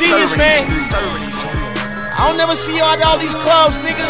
genius, man. I don't never see you at all these clubs, nigga.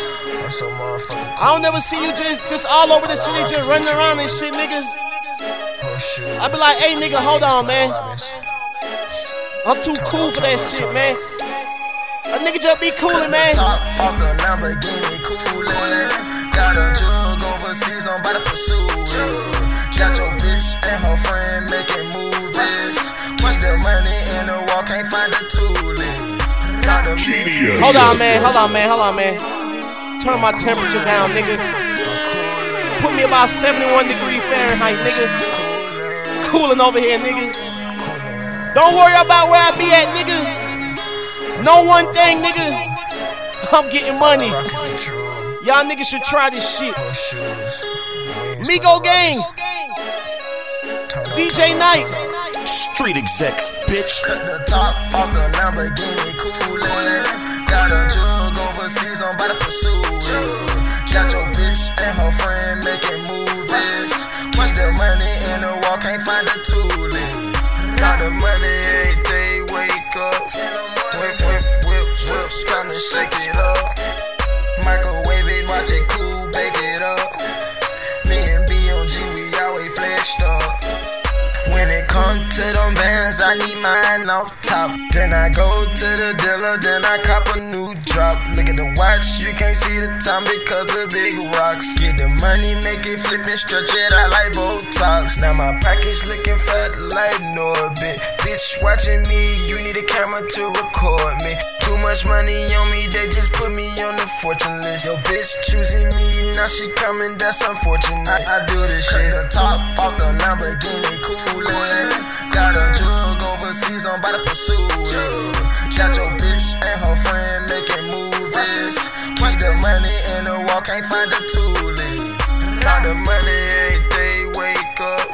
I don't never see you just all over the city, just running around and shit, niggas. I be like, hey, nigga, hold on, man. I'm too cool for that shit, man. A nigga just be coolin', man. Top off the Lamborghini coolin'. Got a jug overseas, I'm about to pursue it. Got your bitch and her friend making movies. Watch the money in the wall, can't find the toolie. Hold on, man. Turn my temperature down, nigga. Put me about 71 degrees Fahrenheit, nigga. Cooling over here, nigga. Don't worry about where I be at, nigga. Know one thing, nigga. I'm getting money. Y'all niggas should try this shit. Migo Gang. DJ Night. Street execs, bitch. Cut the top off the Lamborghini coolin'. Got a jug overseas, I'm about to pursue it. Got your bitch and her friend making movies. Watch the money in the wall, can't find the toolie. Got the money every day, wake up. Whip, time to shake it up. Microwave it, watch it cool, bake it up. Me and B.O.G, we always flexed up. When it comes to them bands, I need mine off top. Then I go to the dealer, then I cop a new drop. Look at the watch, you can't see the time because of big rocks. Get the money, make it flip and stretch it out like Botox. Now my package looking fat like Norbit. Bitch watching me, you need a camera to record me. Too much money on me, they just put me on the fortune list. Yo bitch choosing me, now she coming, that's unfortunate. I do this shit. Cut the top off the Lamborghini coolin'. Got a jug overseas, I'm about to pursue it. Got your bitch and her friend making movies. Watch the money in the wall, can't find the toolie. Got the money every day, wake up.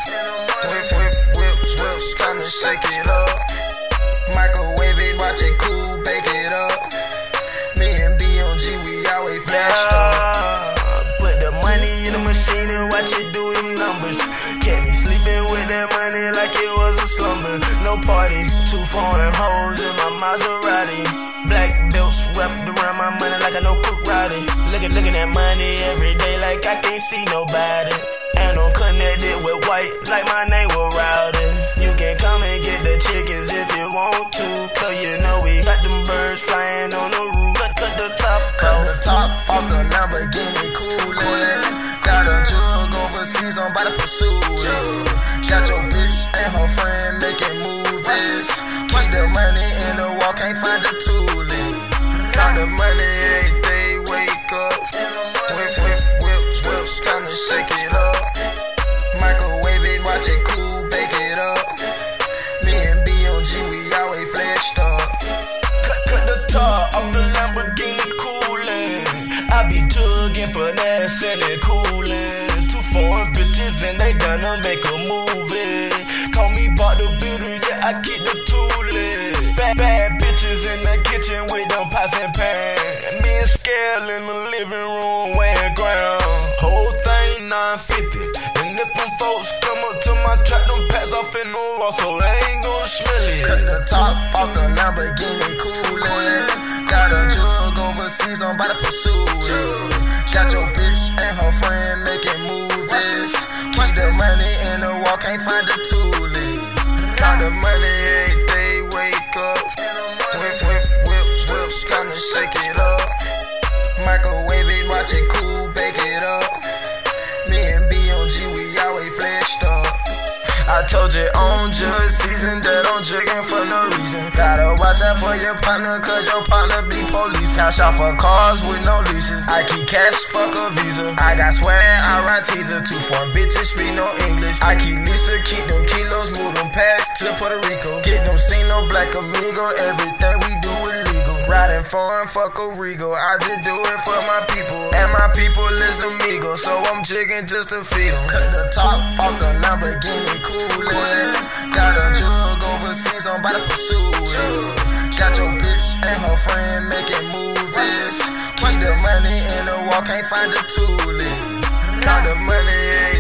Whip, time to shake it up. Microwave it, watch it cool, bake it up. Me and B.O.G, we always flashed up. Put the money in the machine and watch it do them numbers. Kept me sleeping with that money like it was a slumber. No party, 2 foreign hoes in my Maserati. Black belts wrapped around my money like I know karate. Looking at money every day like I can't see nobody. And I'm connected with white like my name was Rowdy. You can come and get the chickens if you want to, cause you know we got them birds flying on the roof. Cut the top off the Lamborghini coolin'. Got a jug overseas, I'm about to pursue it. Got your bitch and her friend making movies. Watch the money in the wall, can't find the toolie. Got the money every day, wake up. Whip, time to shake it up. Microwave it, watch it cool, bake it up. Me and B.O.G, we always flexed up. Cut the top off the Lamborghini coolin'. I be jugging, finessing and coolin'. 2 foreign bitches and they gonna make a movie. Call me by the builder, yeah, I keep the toolie. Bad bitches in the kitchen with them pots and pans. Me and Scale in the living room weighing ground. Whole thing 950. And if them folks come up to my track, them packs off in the wall, so they ain't gonna smell it. Cut the top off the Lamborghini coolin'. Got a jug overseas, I'm about to pursue it. Got your bitch and her friend making movies. Watch the money in the wall, can't find the toolie. Got the money every day, wake up. Whip, time to shake it up. Microwave it, watch it cool, bake it up. Me and B.O.G, we always flexed up. I told you on judge season that I'm jigging for no reason. Gotta watch out for your partner, cause your partner be police. Cash out for cars with no leases. I keep cash, fuck a visa. I got swag, I ride teaser. 2 foreign bitches speak no English. I keep Lisa, keep them kilos, move them packs to Puerto Rico. Get them seen no black amigo, everything we do illegal. Riding foreign, fuck a Regal. I just do it for my people, and my people is amigos, so I'm jigging just to feed them. Cut the top off the Lamborghini coolin'. Got a jug overseas, I'm about to pursue it. Got your bitch and her friend making movies. Watch the money in the wall, can't find the toolie. Got the money